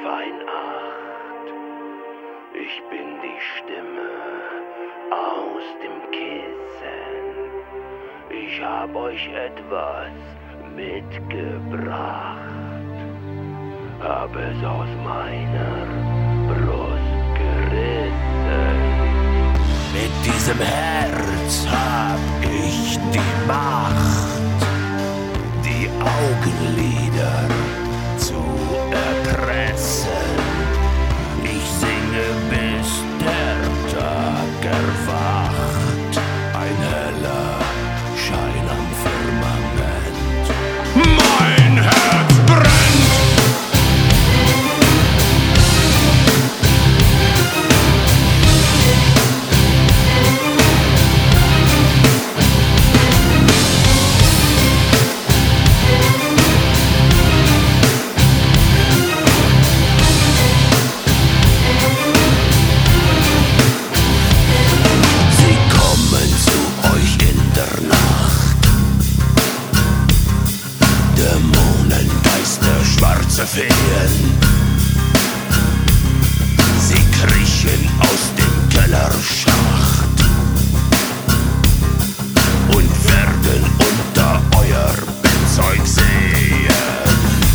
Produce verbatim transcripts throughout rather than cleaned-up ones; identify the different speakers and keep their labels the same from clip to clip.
Speaker 1: Feinart. Ich bin die Stimme aus dem Kissen. Ich hab euch etwas mitgebracht. Hab es aus meiner Brust gerissen. Mit diesem Herz hab ich die Macht, die Augenlider zu erpressen. Ich singe, bis der Tag erwacht. Ein heller Schein am Firmament. Mein Herz brennt! Feen. Sie kriechen aus dem Kellerschacht und werden unter euer Bettzeug sehen.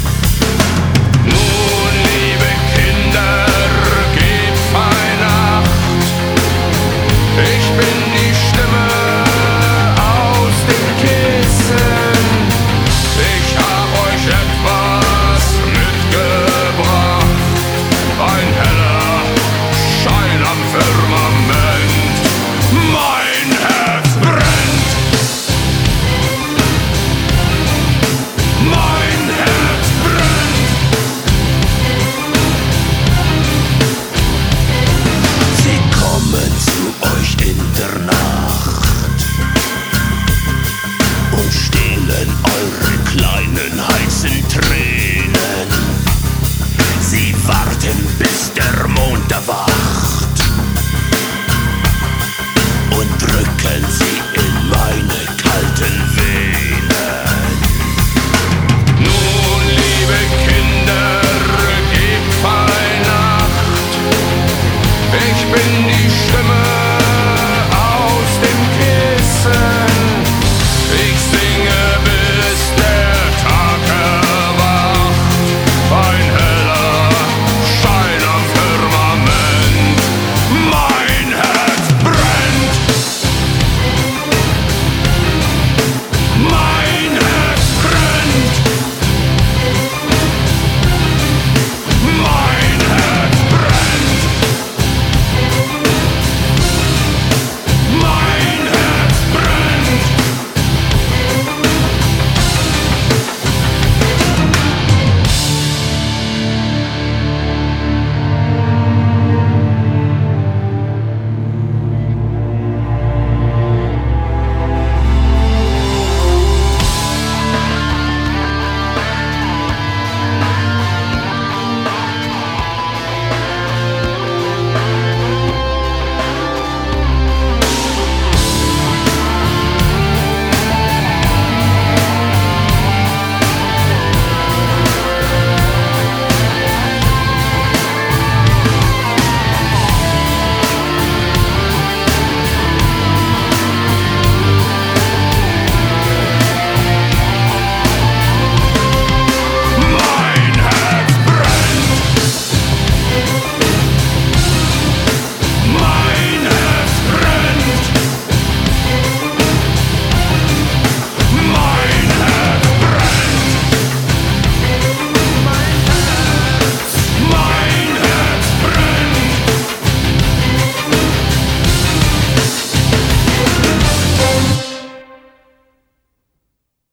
Speaker 1: Nun, liebe Kinder, gebt fein Acht. Ich bin die Stimme aus dem Kissen. Ich hab euch etwas mitgebracht, ein heller Schein am Firmament. Mein Herz brennt, mein Herz brennt. Sie kommen zu euch in der Nacht und stehlen eure kleinen heißen Tränen. Sie warten, bis der Mond erwacht.